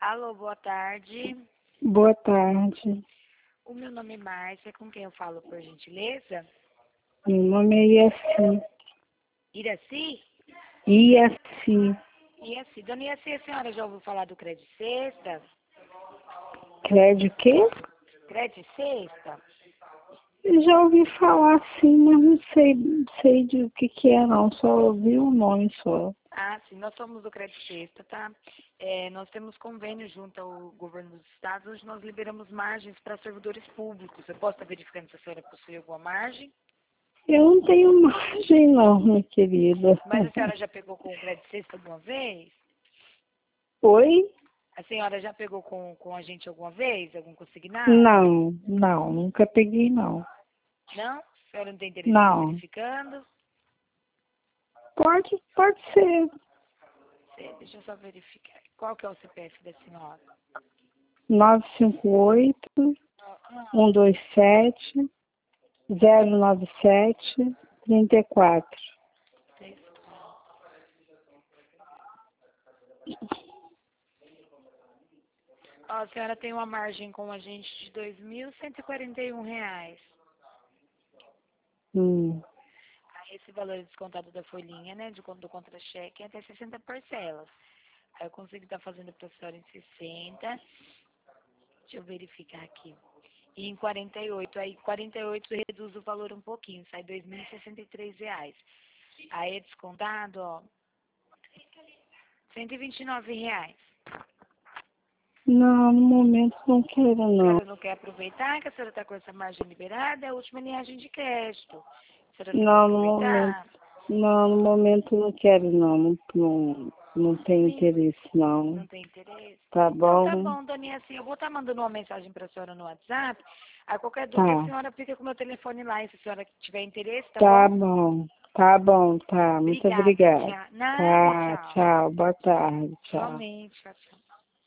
Alô, boa tarde. Boa tarde. O meu nome é Márcia, com quem eu falo, por gentileza? Meu nome é Iaci. Iraci? Iaci. Iaci. Dona Iaci, a senhora já ouviu falar do Crédito Sexta? Crédito quê? Crédito Sexta? Já ouvi falar sim, mas não sei de o que é não. Só ouvi o nome só. Ah, sim, nós somos do Crédito Sexta, tá? Nós temos convênio junto ao governo dos estados, onde nós liberamos margens para servidores públicos. Eu posso estar verificando se a senhora possui alguma margem? Eu não tenho margem não, minha querida. Mas a senhora já pegou com o Crédito Sexta alguma vez? Oi? A senhora já pegou com a gente alguma vez? Algum consignado? Não, nunca peguei não. Não? A senhora não tem interesse em estar Não. verificando? Pode ser. Deixa eu só verificar. Qual que é o CPF da senhora? 958 127 097 34. Ó, a senhora tem uma margem com a gente de R$ 2.141. Hum. Esse valor é descontado da folhinha, né? Do contra-cheque até 60 parcelas. Aí eu consigo estar fazendo para a senhora em 60. Deixa eu verificar aqui. E em 48. Aí 48 reduz o valor um pouquinho, sai R$ 2.063. Aí é descontado, ó, R$ 129. Não, no momento não quero A não. senhora não quer aproveitar que a senhora está com essa margem liberada? É a última linhagem de crédito. A senhora não quer Não, no momento. aproveitar? Não, no momento não quero não. Não tenho Sim. interesse não. Não tem interesse? Tá Então tá bom? bom, Dani, assim, eu vou estar mandando uma mensagem para a senhora no WhatsApp. Aí qualquer dúvida a Tá. senhora fica com o meu telefone lá, e se a senhora tiver interesse, tá Tá bom? bom. Tá bom, tá. Muito Obrigada, obrigada. tchau. Nada, Tá, tchau. tchau. Boa tarde. Tchau. Igualmente, tchau, tchau.